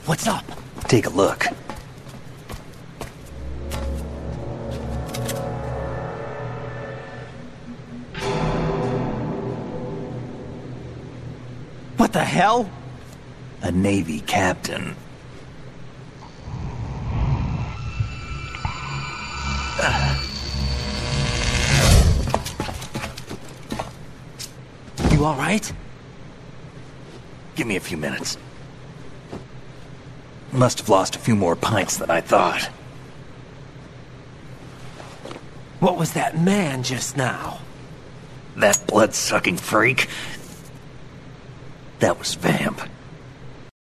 What's up? Take a look. What the hell? A Navy captain. You all right? Give me a few minutes. Must have lost a few more pints than I thought. What was that man just now? That blood-sucking freak? That was Vamp.